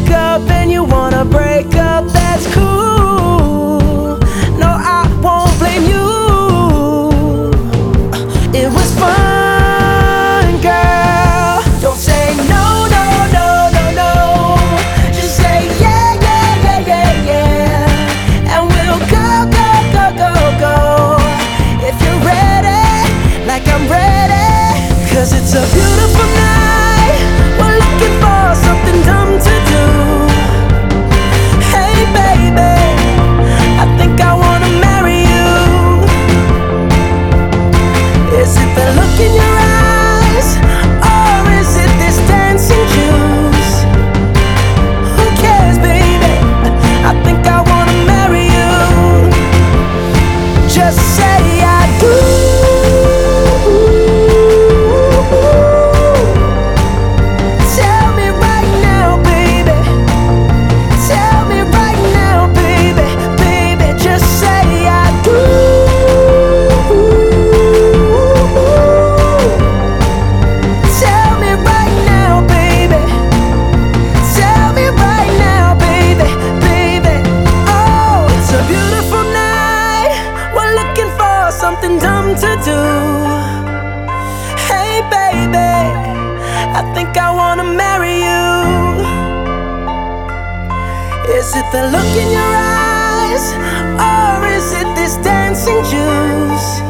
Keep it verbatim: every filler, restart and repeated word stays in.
wake up and you wanna break up, that's cool. No, I won't blame you. It was fun, girl. Don't say no, no, no, no, no. Just say yeah, yeah, yeah, yeah, yeah. And we'll go, go, go, go, go. If you're ready, like I'm ready. Cause it's a beautiful night. We're looking for something dumb to do. Hey baby, I think I wanna marry you. Is it the look in your eyes, or is it this dancing juice? Who cares, baby? I think I wanna marry you. Just say I do. Tell me right now, baby. Tell me right now, baby. Baby, just say I do. Tell me right now, baby. Tell me right now, baby, baby. Oh, it's a beautiful night. We're looking for something dumb to do. Hey baby, I think I wanna marry you. Is it the look in your eyes, or is it this dancing juice?